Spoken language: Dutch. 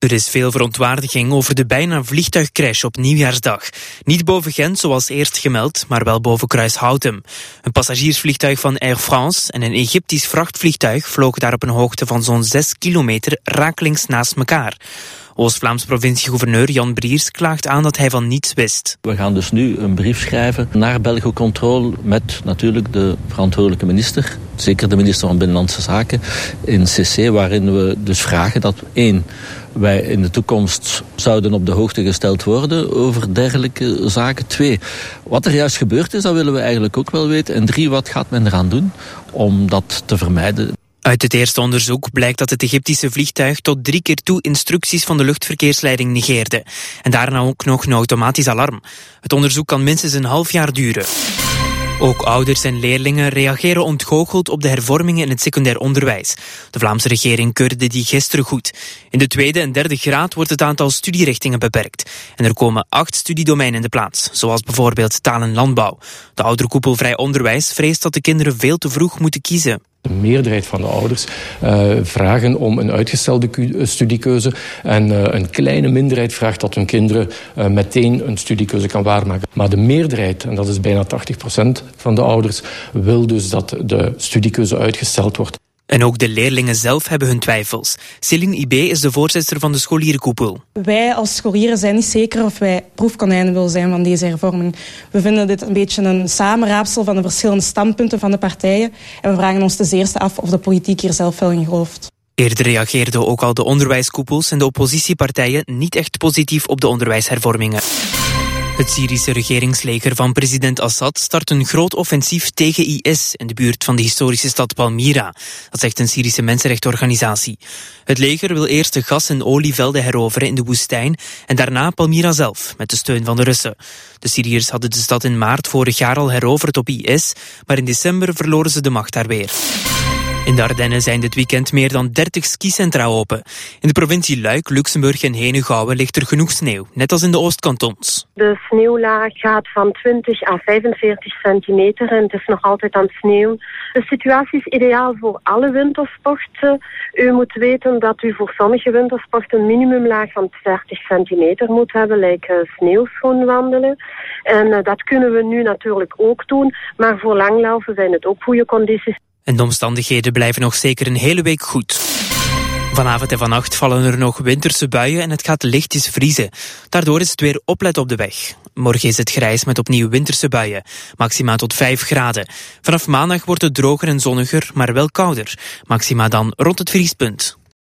Er is veel verontwaardiging over de bijna vliegtuigcrash op Nieuwjaarsdag. Niet boven Gent zoals eerst gemeld, maar wel boven Kruishoutem. Een passagiersvliegtuig van Air France en een Egyptisch vrachtvliegtuig vlogen daar op een hoogte van zo'n 6 kilometer rakelings naast elkaar. Oost-Vlaams provinciegouverneur Jan Briers klaagt aan dat hij van niets wist. We gaan dus nu een brief schrijven naar Belgocontrol met natuurlijk de verantwoordelijke minister, zeker de minister van Binnenlandse Zaken in CC, waarin we dus vragen dat 1. wij in de toekomst zouden op de hoogte gesteld worden over dergelijke zaken. 2, wat er juist gebeurd is, dat willen we eigenlijk ook wel weten. En 3, wat gaat men eraan doen om dat te vermijden? Uit het eerste onderzoek blijkt dat het Egyptische vliegtuig tot 3 keer toe instructies van de luchtverkeersleiding negeerde. En daarna ook nog een automatisch alarm. Het onderzoek kan minstens een half jaar duren. Ook ouders en leerlingen reageren ontgoocheld op de hervormingen in het secundair onderwijs. De Vlaamse regering keurde die gisteren goed. In de 2e en 3e graad wordt het aantal studierichtingen beperkt. En er komen 8 studiedomeinen in de plaats, zoals bijvoorbeeld taal en landbouw. De ouderkoepel Vrij Onderwijs vreest dat de kinderen veel te vroeg moeten kiezen. De meerderheid van de ouders vragen om een uitgestelde studiekeuze. En een kleine minderheid vraagt dat hun kinderen meteen een studiekeuze kan waarmaken. Maar de meerderheid, en dat is bijna 80% van de ouders, wil dus dat de studiekeuze uitgesteld wordt. En ook de leerlingen zelf hebben hun twijfels. Céline Ibé is de voorzitter van de scholierenkoepel. Wij als scholieren zijn niet zeker of wij proefkonijnen willen zijn van deze hervorming. We vinden dit een beetje een samenraapsel van de verschillende standpunten van de partijen. En we vragen ons ten eerste af of de politiek hier zelf wel in gelooft. Eerder reageerden ook al de onderwijskoepels en de oppositiepartijen niet echt positief op de onderwijshervormingen. Het Syrische regeringsleger van president Assad start een groot offensief tegen IS in de buurt van de historische stad Palmyra. Dat zegt een Syrische mensenrechtenorganisatie. Het leger wil eerst de gas- en olievelden heroveren in de woestijn en daarna Palmyra zelf, met de steun van de Russen. De Syriërs hadden de stad in maart vorig jaar al heroverd op IS, maar in december verloren ze de macht daar weer. In de Ardennen zijn dit weekend meer dan 30 skicentra open. In de provincie Luik, Luxemburg en Henegouwen ligt er genoeg sneeuw, net als in de Oostkantons. De sneeuwlaag gaat van 20 à 45 centimeter en het is nog altijd aan het sneeuwen. De situatie is ideaal voor alle wintersporten. U moet weten dat u voor sommige wintersporten een minimumlaag van 30 centimeter moet hebben, like sneeuwschoenwandelen. En dat kunnen we nu natuurlijk ook doen, maar voor langlaufen zijn het ook goede condities. En de omstandigheden blijven nog zeker een hele week goed. Vanavond en vannacht vallen er nog winterse buien en het gaat lichtjes vriezen. Daardoor is het weer opletten op de weg. Morgen is het grijs met opnieuw winterse buien. Maxima tot 5 graden. Vanaf maandag wordt het droger en zonniger, maar wel kouder. Maxima dan rond het vriespunt.